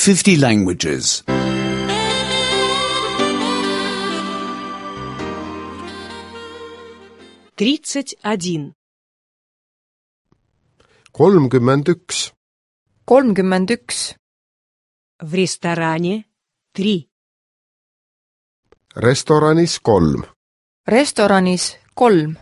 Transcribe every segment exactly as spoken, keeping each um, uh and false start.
fifty languages. тридцать один. kolmkümmend üks. kolmkümmend üks. В ресторане три. Restoranis kolm. Restoranis kolm.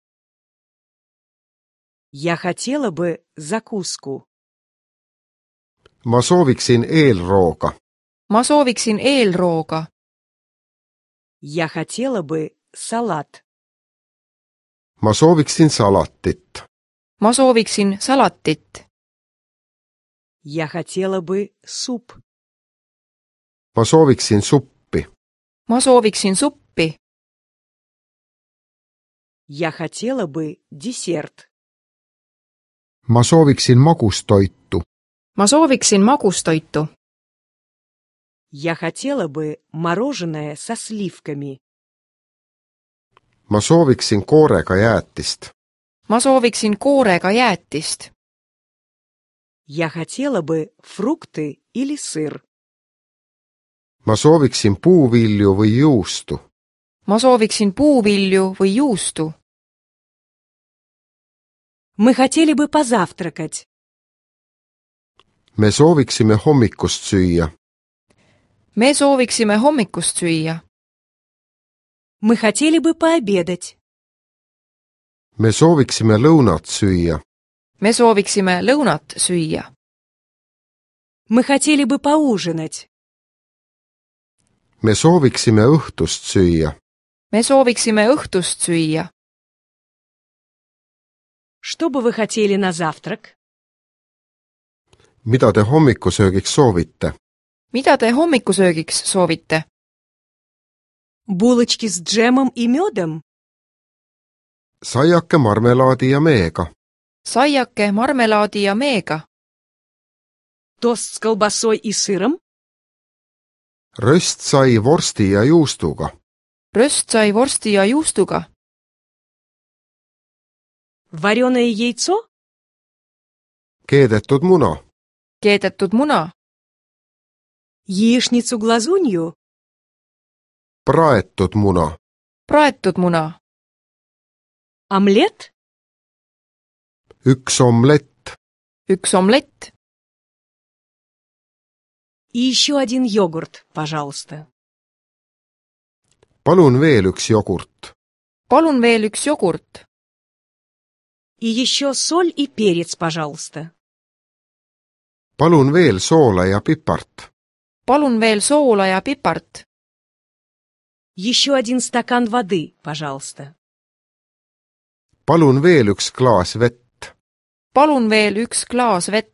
Я хотела бы закуску. Ma sooviksin eelrooga. Ma sooviksin eelrooga. Я хотела бы салат. Ma sooviksin salatit. Ma sooviksin salatit. Я хотела бы суп. Ma sooviksin suppi. Ma sooviksin suppi. Я хотела бы десерт. Ma sooviksin magustoitu. Ma sooviksin magustoitu. Я хотела бы мороженое со сливками. Ma sooviksin koorega jäätist. Ma sooviksin koorega jäätist. Я хотела бы фрукты или сыр. Ma sooviksin puuvilju või juustu. Ma sooviksin puuvilju või juustu. Мы хотели бы позавтракать. Me sooviksime hommikust süüa. Me sooviksime hommikust süüa. Мы хотели бы пообедать. Me sooviksime lõunat süüa. Me sooviksime lõunat süüa. Мы хотели бы поужинать. Me sooviksime õhtust süüa. Me sooviksime õhtust süüa. Что бы вы хотели на завтрак? Mida te hommikusöögiks soovite? Mida te hommikusöögiks soovite? Булочки с джемом и медом? Saiake marmelaadi ja meega. Saiake marmelaadi ja meega. Тост с колбасой и сыром? Röstsai vorsti ja juustuga. Röstsai vorsti ja juustuga. Вареное яйцо? Keedetud muna. Keedetud muna. Яичницу-глазунью? Praetud muna. Praetud muna. Омлет? Üks omlett. Üks omlett. И еще один йогурт, пожалуйста. Palun veel üks jogurt. Palun veel üks jogurt. И еще соль и перец, пожалуйста. Palun veel soola ja pipart. Palun veel soola ja pipart. Еще один стакан воды, пожалуйста. Palun veel üks klaas vett. Palun veel üks klaas vett.